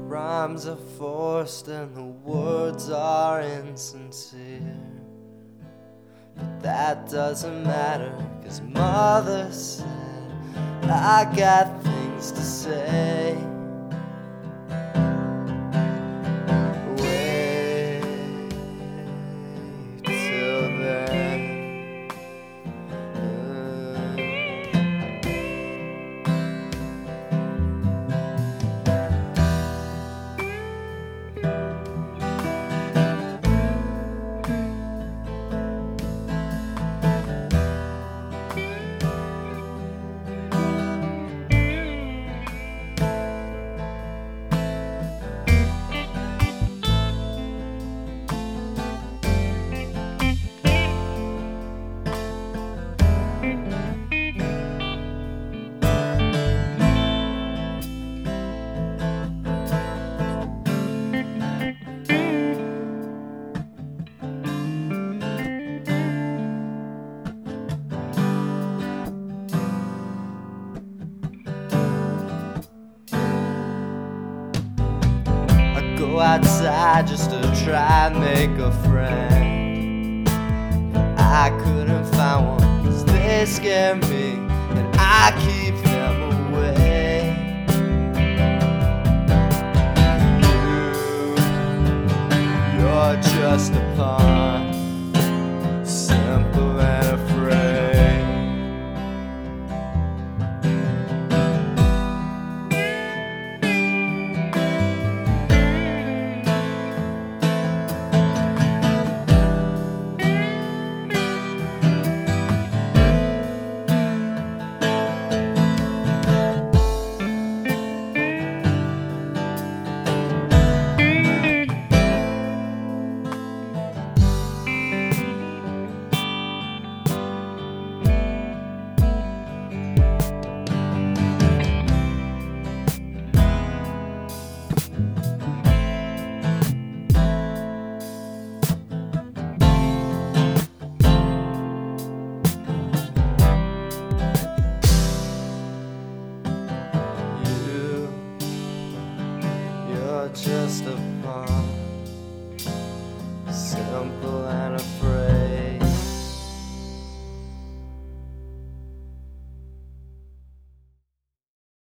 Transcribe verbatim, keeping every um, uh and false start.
rhymes are forced and the words are insincere. But that doesn't matter, 'cause mother said I got things to say. Wait till then. Go outside just to try and make a friend. I couldn't find one, 'cause they scare me and I keep them away. You, you're just a pawn, simple and afraid. Just a pawn.